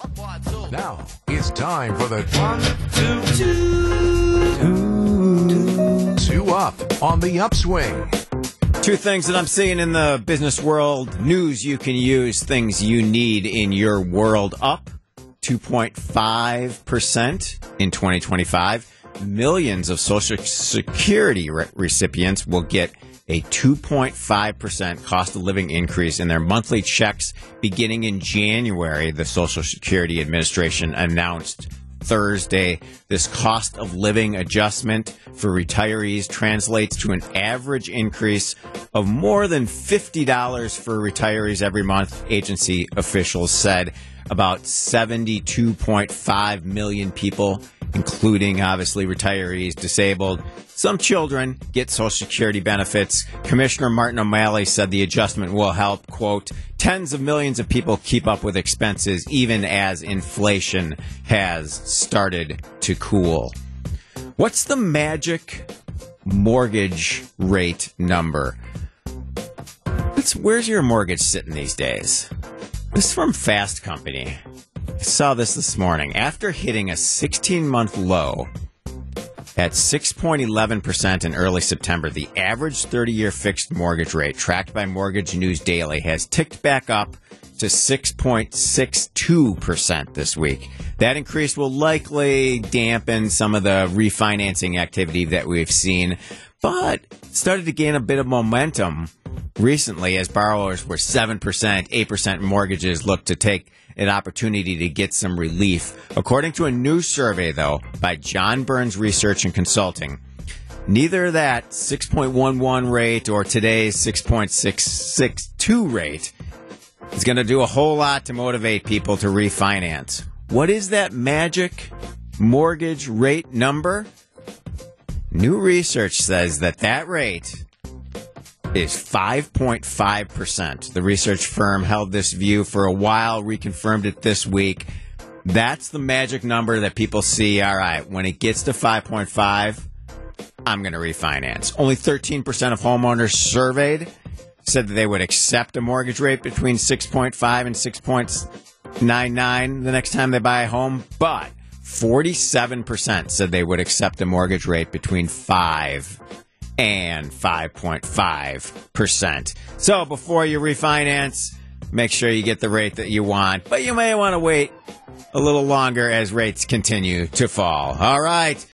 Now it's time for the two up on the upswing. Two things that I'm seeing in the business world. News you can use, things you need in your world. Up 2.5% in 2025. Millions of Social Security recipients will get a 2.5% cost of living increase in their monthly checks beginning in January, the Social Security Administration announced Thursday. This cost of living adjustment for retirees translates to an average increase of more than $50 for retirees every month, agency officials said. About 72.5 million people, including obviously retirees, disabled. Some children get Social Security benefits. Commissioner Martin O'Malley said the adjustment will help, quote, tens of millions of people keep up with expenses even as inflation has started to cool. What's the magic mortgage rate number? Where's your mortgage sitting these days? This is from Fast Company. I saw this morning. After hitting a 16-month low at 6.11% in early September, the average 30-year fixed mortgage rate, tracked by Mortgage News Daily, has ticked back up to 6.62% this week. That increase will likely dampen some of the refinancing activity that we've seen, but started to gain a bit of momentum recently as borrowers were 7%, 8% mortgages look to take an opportunity to get some relief. According to a new survey, though, by John Burns Research and Consulting, neither that 6.11 rate or today's 6.662 rate is going to do a whole lot to motivate people to refinance. What is that magic mortgage rate number? New research says that rate is 5.5%. The research firm held this view for a while, reconfirmed it this week. That's the magic number that people see. All right, when it gets to 5.5, I'm going to refinance. Only 13% of homeowners surveyed said that they would accept a mortgage rate between 6.5 and 6.99 the next time they buy a home, but 47% said they would accept a mortgage rate between 5 and 5.5%. So before you refinance, make sure you get the rate that you want, but you may want to wait a little longer as rates continue to fall. All right.